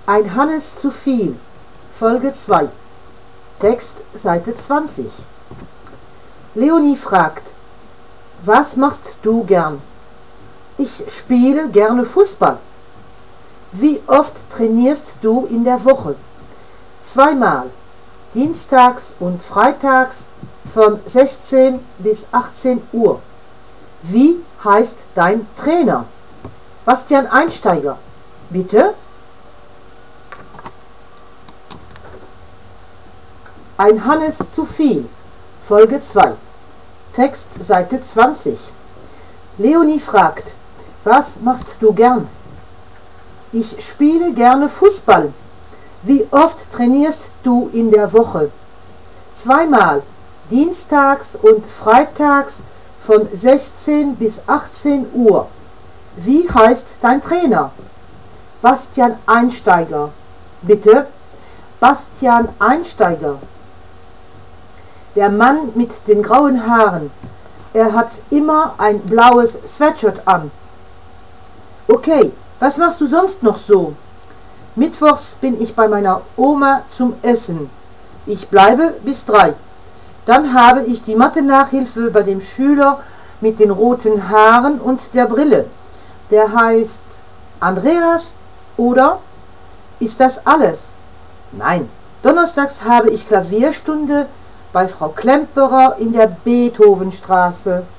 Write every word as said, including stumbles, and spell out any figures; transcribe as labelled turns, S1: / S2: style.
S1: Ein Hannes zu viel, Folge zwei. Text Seite zwanzig. Leonie fragt: Was machst du gern? Ich spiele gerne Fußball. Wie oft trainierst du in der Woche? Zweimal, dienstags und freitags von sechzehn bis achtzehn Uhr. Wie heißt dein Trainer? Bastian Einsteiger. Bitte? Ein Hannes zu viel, Folge zwei. Text Seite zwanzig. Leonie fragt: Was machst du gern? Ich spiele gerne Fußball. Wie oft trainierst du in der Woche? Zweimal, dienstags und freitags von sechzehn bis achtzehn Uhr. Wie heißt dein Trainer? Bastian Einsteiger. Bitte? Bastian Einsteiger. Der Mann mit den grauen Haaren. Er hat immer ein blaues Sweatshirt an. Okay, was machst du sonst noch so? Mittwochs bin ich bei meiner Oma zum Essen. Ich bleibe bis drei. Dann habe ich die Mathe-Nachhilfe bei dem Schüler mit den roten Haaren und der Brille. Der heißt Andreas, oder? Ist das alles? Nein. Donnerstags habe ich Klavierstunde bei Frau Klemperer in der Beethovenstraße.